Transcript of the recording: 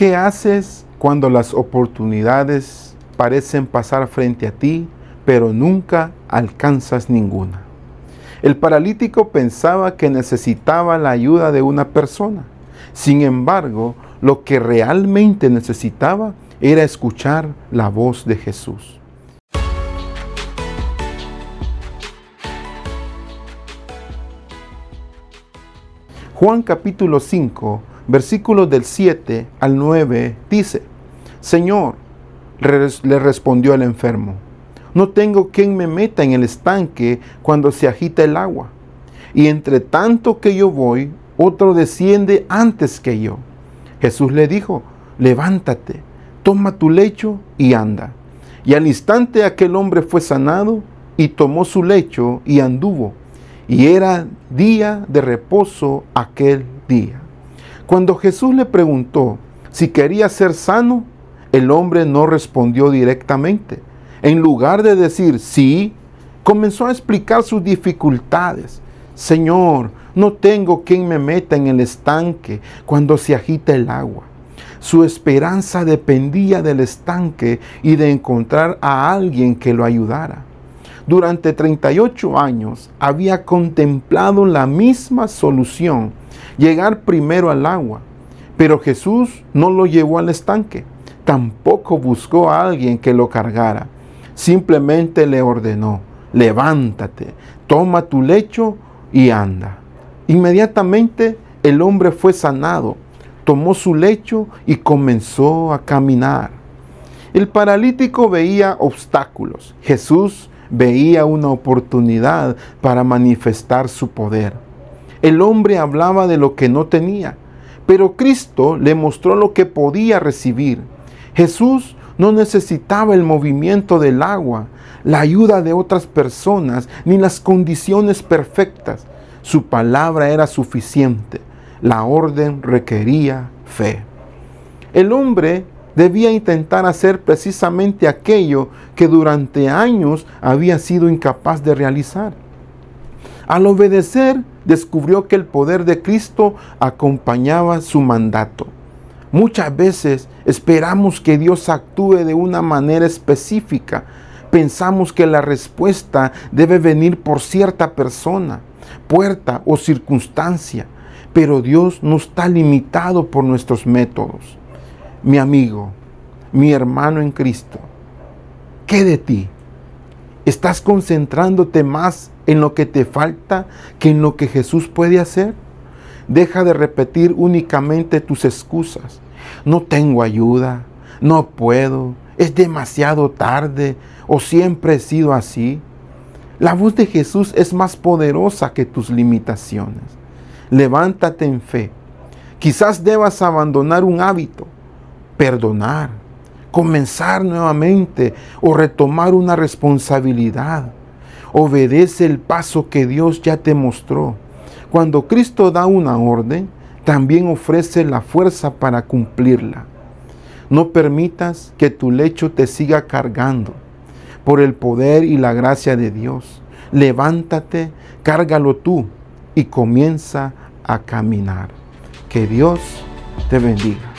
¿Qué haces cuando las oportunidades parecen pasar frente a ti, pero nunca alcanzas ninguna? El paralítico pensaba que necesitaba la ayuda de una persona. Sin embargo, lo que realmente necesitaba era escuchar la voz de Jesús. Juan capítulo 5, versículos del 7 al 9 dice: Señor, le respondió el enfermo, no tengo quien me meta en el estanque cuando se agita el agua. Y entre tanto que yo voy, otro desciende antes que yo. Jesús le dijo: levántate, toma tu lecho y anda. Y al instante aquel hombre fue sanado y tomó su lecho y anduvo. Y era día de reposo aquel día. Cuando Jesús le preguntó si quería ser sano, el hombre no respondió directamente. En lugar de decir sí, comenzó a explicar sus dificultades. Señor, no tengo quien me meta en el estanque cuando se agita el agua. Su esperanza dependía del estanque y de encontrar a alguien que lo ayudara. Durante 38 años había contemplado la misma solución, llegar primero al agua. Pero Jesús no lo llevó al estanque, tampoco buscó a alguien que lo cargara. Simplemente le ordenó: levántate, toma tu lecho y anda. Inmediatamente el hombre fue sanado, tomó su lecho y comenzó a caminar. El paralítico veía obstáculos. Jesús veía una oportunidad para manifestar su poder. El hombre hablaba de lo que no tenía, pero Cristo le mostró lo que podía recibir. Jesús no necesitaba el movimiento del agua, la ayuda de otras personas, ni las condiciones perfectas. Su palabra era suficiente. La orden requería fe. El hombre debía intentar hacer precisamente aquello que durante años había sido incapaz de realizar. Al obedecer, descubrió que el poder de Cristo acompañaba su mandato. Muchas veces esperamos que Dios actúe de una manera específica. Pensamos que la respuesta debe venir por cierta persona, puerta o circunstancia, pero Dios no está limitado por nuestros métodos. Mi amigo, mi hermano en Cristo, ¿qué de ti? ¿Estás concentrándote más en lo que te falta que en lo que Jesús puede hacer? Deja de repetir únicamente tus excusas. No tengo ayuda, no puedo, es demasiado tarde o siempre he sido así. La voz de Jesús es más poderosa que tus limitaciones. Levántate en fe. Quizás debas abandonar un hábito, perdonar, comenzar nuevamente o retomar una responsabilidad. Obedece el paso que Dios ya te mostró. Cuando Cristo da una orden, también ofrece la fuerza para cumplirla. No permitas que tu lecho te siga cargando. Por el poder y la gracia de Dios, levántate, cárgalo tú y comienza a caminar. Que Dios te bendiga.